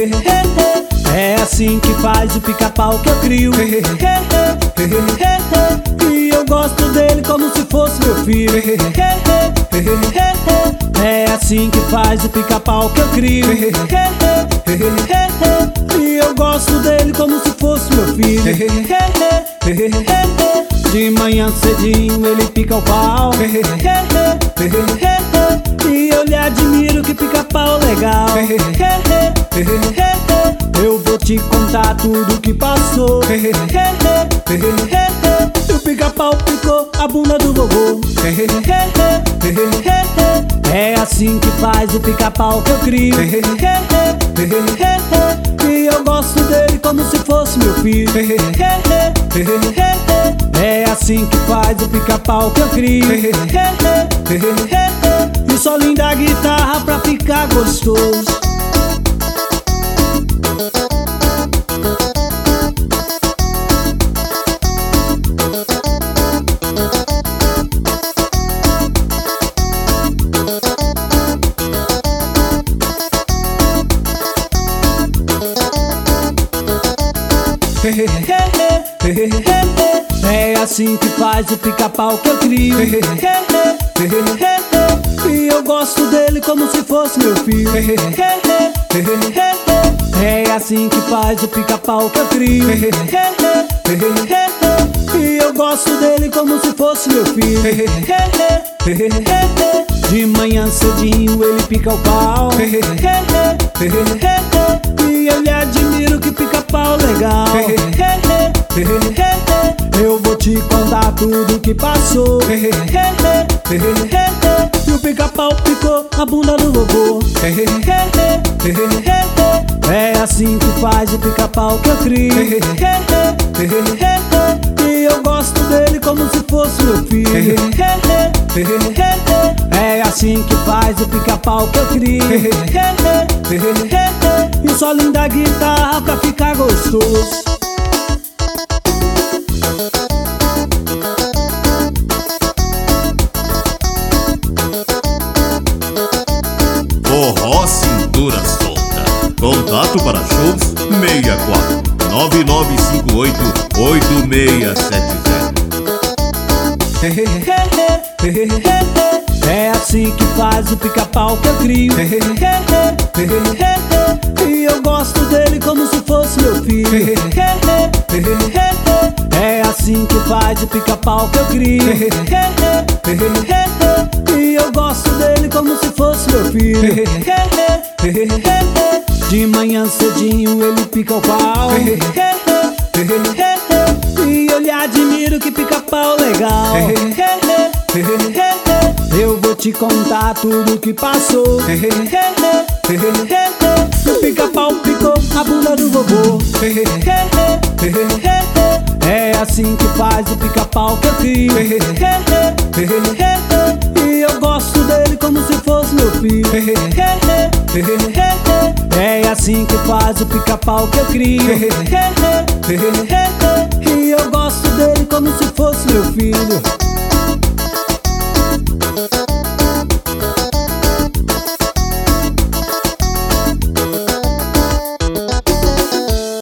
É assim que faz o pica-pau que eu crio. E eu gosto dele como se fosse meu filho. É assim que faz o pica-pau que eu crio. E eu gosto dele como se fosse meu filho. De manhã cedinho ele pica o pau. E eu lhe admiro, que pica-pau legal. Eu vou te contar tudo que passou. E o pica-pau picou a bunda do vovô. É assim que faz o pica-pau que eu crio. E eu gosto dele como se fosse meu filho. É assim que faz o pica-pau que eu crio. E só linda guitarra pra ficar gostoso. É assim que faz o pica-pau que eu crio. E eu gosto dele como se fosse meu filho. É assim que faz o pica-pau que eu crio. E eu gosto dele como se fosse meu filho. De manhã cedinho ele pica o pau. E eu lhe admiro, que pica-pau legal. Eu vou te contar tudo que passou. E o pica-pau picou a bunda do vovô. É assim que faz o pica-pau que eu crio. E eu gosto dele como se fosse meu filho. É assim que faz o pica-pau que eu crio. E só linda guitarra pra ficar gostoso. Forró Cintura Solta. Contato para shows 64 9958 8670. É assim que faz o pica-pau que eu crio. E eu gosto dele como se fosse meu filho. É assim que faz o pica-pau que eu crio. E eu gosto dele como se fosse meu filho. De manhã cedinho ele pica o pau. E eu lhe admiro, que pica-pau legal. Eu vou te contar tudo que passou. O pica-pau picou a bunda do vovô. É assim que faz o pica-pau que eu crio. E eu gosto dele como se fosse meu filho. É assim que faz o pica-pau que eu crio. E eu gosto dele como se fosse meu filho.